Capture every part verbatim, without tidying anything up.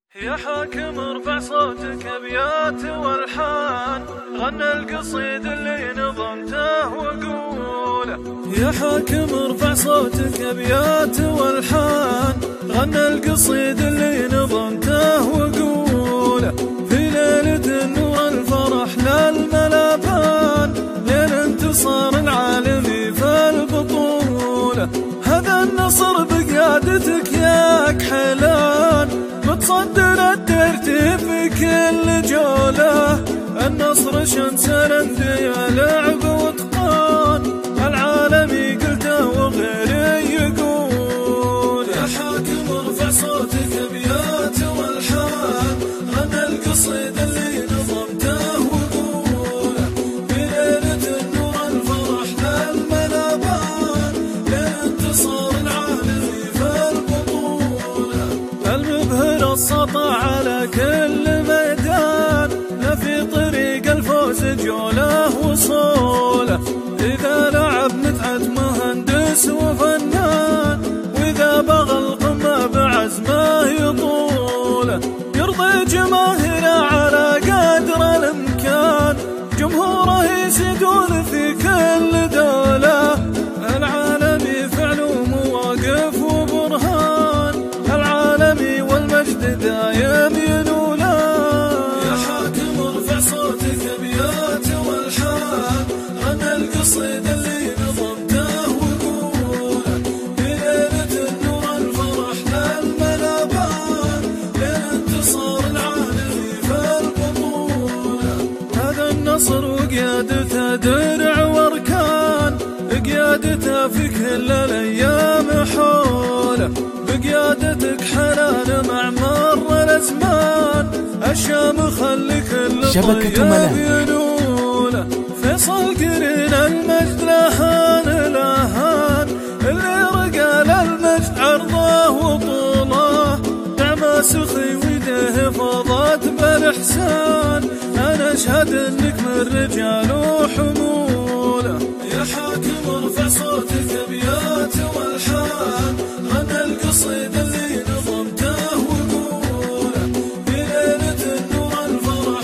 يا حاكم ارفع صوتك ابيات والحان، غنى القصيد اللي نظمته وقوله. يا حاكم ارفع صوتك ابيات والحان، غنى القصيد اللي نظمته وقوله. في ليلة النور الفرح للملابان، ليل انتصار العالمي في البطولة. هذا النصر بقيادتك يا كحلان، متصدر الترتيب في كل جولة. النصر شمس الاندية لعب واتقان، العالمي قلته وغيري يقول. يا حاكم ارفع صوتك ابيات والحان، غنى القصيد اللي نظمته وقوله. في ليلة النور الفرح للملابان، لانتصار العالمي في البطولة. المبهر السطع على كل ميدان، لا في طريق الفوز جوله وصوله. إذا لعب متعة مهندس وفنان، وإذا بغى القمة بعزمه يطوله. يرضي جماهيره على قدر الإمكان، جمهوره يزيدون في كل دولة. العالمي فعل ومواقف وبرهان، العالمي والمجد دايم ينوله. يا حاكم ارفع صوتك ابيات والحان، غنى القصيد اللي نظمته وقوله. في ليلة النور الفرح للملابان، لانتصار العالمي في البطولة. هذا النصر وقيادته درع واركان، بقيادته في كل الايام حوله. بقيادتك حنان مع مر الازمان، الشام خلي كل طيب ينوله. فيصل قرين المجد لهان لهان، اللي رقى للمجد عرضه وطوله. دعم سخي ويده فاضت بالاحسان، انا اشهد انك من رجال وحموله. يا حاكم ارفع صوتك ابيات والحان، غنى القصيد اللي نظمته وقوله. في ليلة النور الفرح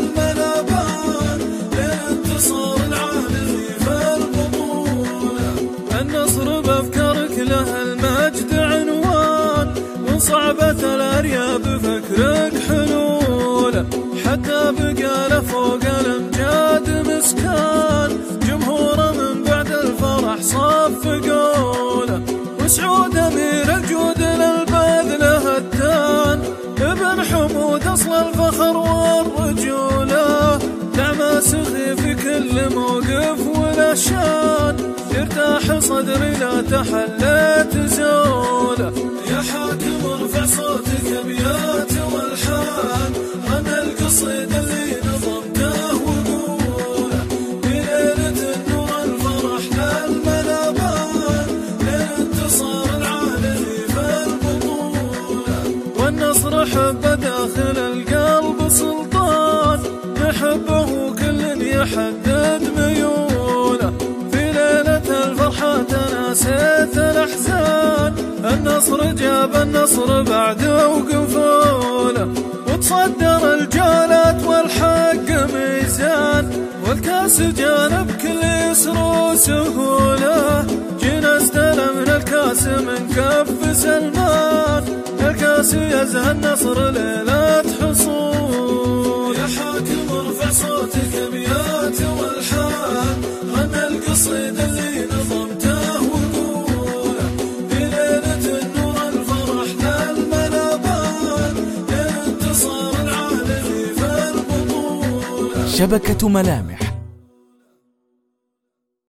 للملابان، لانتصار العالمي في البطولة. النصر بافكارك له المجد عنوان، وصعبة الارياب بفكرك حلوله. حتى بقى له فوق الامجاد مسكان، جمهوره من بعد الفرح صف قوله. وسعود امير الجود للبذل هدان، ابن حمود اصل الفخر والرجوله. دعم سخي في كل موقف ولا شان، يرتاح صدري لا تحليت زوله. يا حاكم ارفع صوتك ابيات والحان، غنى القصيد اللي نظمته وقوله. في ليلة النور الفرح للملابان، لانتصار العالمي في البطولة. والنصر حبه داخل القلب سلطان، يحبه كل يحدد ميوله. في ليلة الفرحة تناسيت الأحزان، النصر جاب النصر بعد وقفوله. وتصدر الجالات والحق ميزان، والكاس جانب كل يسر وسهوله. جينا استلمنا الكاس من كف سلمان، الكاس يزهى النصر ليلة حصول. يا حاكم ارفع صوتك ابيات والحان، غنى القصيد اللي نظمته وقوله. في ليلة النور الفرح للملابان، لانتصار العالمي في البطولة. شبكة ملامح.